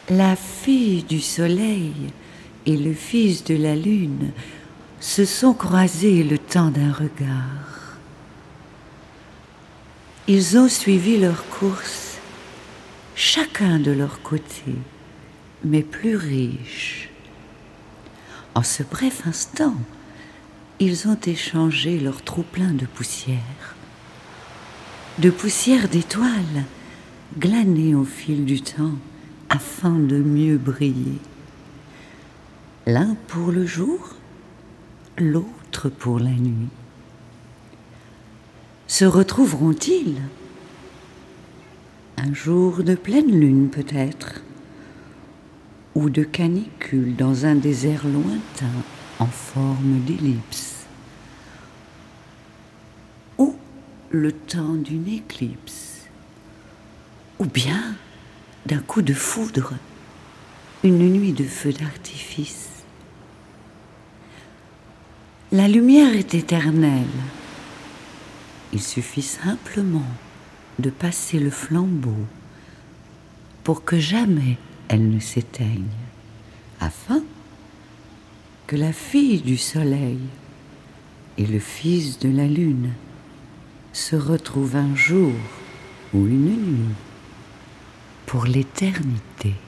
La fille du soleil et le fils de la lune se sont croisés le temps d'un regard. Ils ont suivi leur course, chacun de leur côté, mais plus riches. En ce bref instant, ils ont échangé leur trop-plein de poussière d'étoiles glanées au fil du temps afin de mieux briller. L'un pour le jour, l'autre pour la nuit. Se retrouveront-ils? Un jour de pleine lune peut-être, ou de canicule dans un désert lointain en forme d'ellipse, ou le temps d'une éclipse, ou bien d'un coup de foudre, une nuit de feux d'artifice. La lumière est éternelle. Il suffit simplement de passer le flambeau pour que jamais elle ne s'éteigne, afin que la fille du soleil et le fils de la lune se retrouvent un jour ou une nuit pour l'éternité.